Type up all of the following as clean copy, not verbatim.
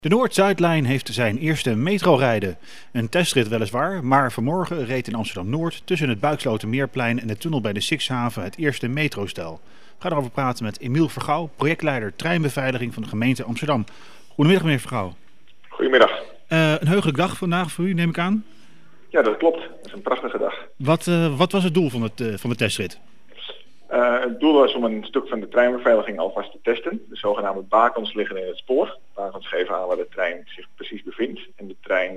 De Noord-Zuidlijn heeft zijn eerste metrorijden. Een testrit weliswaar, maar vanmorgen reed in Amsterdam-Noord tussen het Buikslotermeerplein en de tunnel bij de Sixhaven het eerste metrostel. We gaan erover praten met Emiel Vergouw, projectleider treinbeveiliging van de gemeente Amsterdam. Goedemiddag meneer Vergouw. Goedemiddag. Een heugelijke dag vandaag voor u, neem ik aan. Ja, dat klopt. Dat is een prachtige dag. Wat was het doel van de testrit? Het doel was om een stuk van de treinbeveiliging alvast te testen. De zogenaamde bakens liggen in het spoor. Bakens geven aan waar de trein zich precies bevindt. En de trein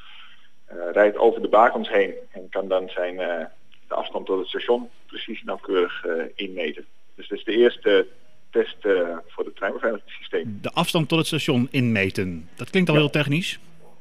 rijdt over de bakens heen en kan dan de afstand tot het station precies nauwkeurig inmeten. Dus dat is de eerste test voor het treinbeveiligingssysteem. De afstand tot het station inmeten. Dat klinkt al heel technisch.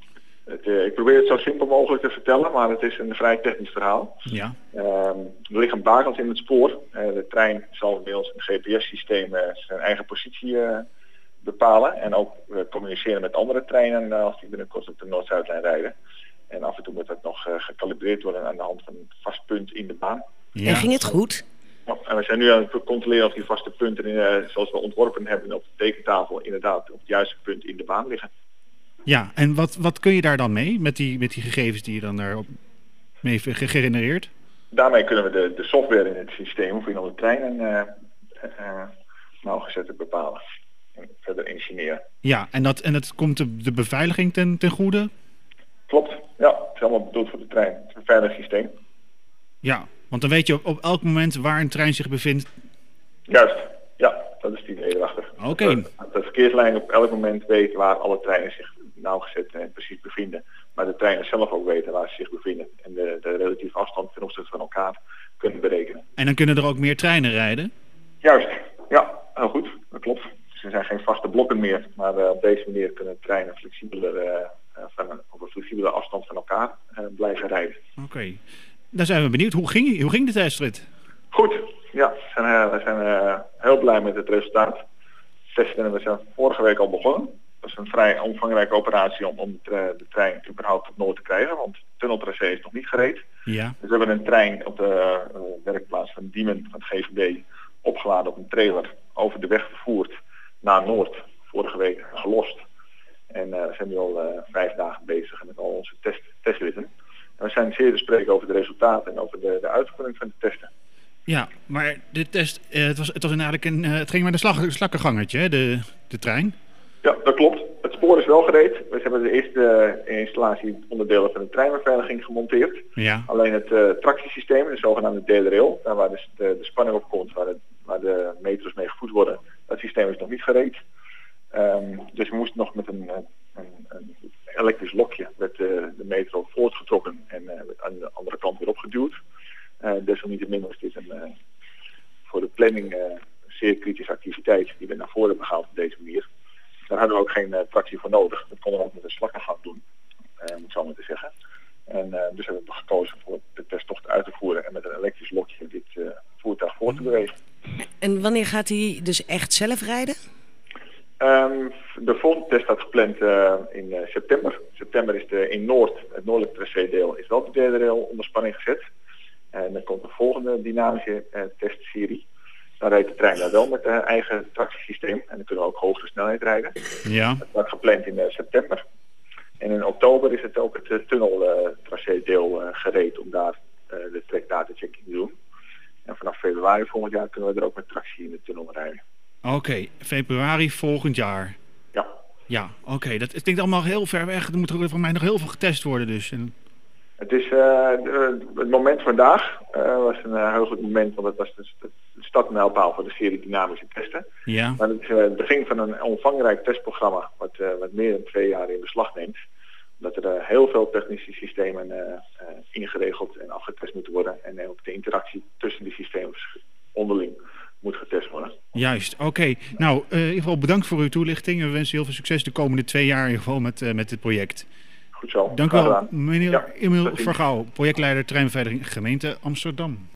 Ik probeer het zo simpel mogelijk te vertellen, maar het is een vrij technisch verhaal. Ja. Er liggen bakens in het spoor. De trein zal bij ons een GPS-systeem zijn eigen positie bepalen. En ook communiceren met andere treinen als die binnenkort op de Noord-Zuidlijn rijden. En af en toe moet dat nog gecalibreerd worden aan de hand van een vast punt in de baan. Ja. En ging het goed? Ja, en we zijn nu aan het controleren of die vaste punten, zoals we ontworpen hebben op de tekentafel, inderdaad op het juiste punt in de baan liggen. Ja, en wat kun je daar dan mee met die gegevens die je dan daarop mee gegenereerd? Daarmee kunnen we de software in het systeem of in alle treinen nauwgezet te bepalen en verder engineeren. Ja, en dat komt de beveiliging ten goede? Klopt, ja. Het is allemaal bedoeld voor de trein. Het is een veilig systeem. Ja, want dan weet je op elk moment waar een trein zich bevindt. Juist, ja. Dat is het idee erachter. Oké. Dat de verkeerslijn op elk moment weet waar alle treinen zich nauwgezet en precies bevinden. Maar de treinen zelf ook weten waar ze zich bevinden. En de relatieve afstand ten opzichte van elkaar kunnen berekenen. En dan kunnen er ook meer treinen rijden? Juist, ja. Heel goed. Dat klopt. Dus er zijn geen vaste blokken meer. Maar op deze manier kunnen treinen flexibeler, op een flexibele afstand van elkaar blijven rijden. Oké. Dan zijn we benieuwd. Hoe ging de testrit? Goed. Ja, we zijn heel blij met het resultaat. Testen, we zijn vorige week al begonnen. Dat is een vrij omvangrijke operatie om de trein überhaupt op Noord te krijgen, want het tunneltracé is nog niet gereed. Ja. Dus we hebben een trein op de werkplaats van Diemen van het GVB opgeladen op een trailer, over de weg vervoerd naar Noord, vorige week gelost. En we zijn nu al 5 dagen bezig met al onze testritten. En we zijn zeer te spreken over de resultaten en over de uitvoering van de testen. Ja, maar de test, het ging met een slakkengangertje, hè, de trein? Ja, dat klopt. Het spoor is wel gereed. We hebben de eerste installatieonderdelen van de treinbeveiliging gemonteerd. Ja. Alleen het tractiesysteem, de zogenaamde D-rail, daar waar dus de spanning op komt, waar de meters mee gevoed worden, dat systeem is nog niet gereed. Dus we moesten nog met een elektrisch lokje werd de metro voortgetrokken en aan de andere kant weer opgeduwd. Desalniettemin is dit voor de planning zeer kritische activiteit die we naar voren hebben gehaald op deze manier. Daar hadden we ook geen tractie voor nodig. Dat konden we ook met een slakkengang doen, om het zo maar te zeggen. En dus hebben we gekozen voor de testtocht uit te voeren en met een elektrisch lokje dit voertuig voor te bewegen. En wanneer gaat hij dus echt zelf rijden? De volgende test staat gepland in september. September is in Noord, het noordelijk tracédeel, is wel de derde rail onder spanning gezet. En dan komt de volgende dynamische testserie. Dan rijdt de trein daar wel met eigen tractiesysteem. En dan kunnen we ook hogere snelheid rijden. Ja. Dat wordt gepland in september. En in oktober is het ook het tunneltracédeel gereed om daar de trekdatachecking te doen. En vanaf februari volgend jaar kunnen we er ook met tractie in de tunnel rijden. Oké, februari volgend jaar. Ja. Ja, oké. Dat klinkt allemaal heel ver weg. Er moet er van mij nog heel veel getest worden dus. Het is het moment vandaag was een heugelijk moment, want het was de startmijlpaal voor de serie dynamische testen. Ja. Maar het is het begin van een omvangrijk testprogramma wat meer dan 2 jaar in beslag neemt. Dat er heel veel technische systemen ingeregeld en afgetest moeten worden. En ook de interactie tussen die systemen onderling moet getest worden. Juist, oké. Nou, in ieder geval bedankt voor uw toelichting. We wensen heel veel succes de komende 2 jaar in ieder geval met dit project. Goed zo. Dank u wel, meneer Ja, Emiel Vergouw, projectleider treinbeveiliging gemeente Amsterdam.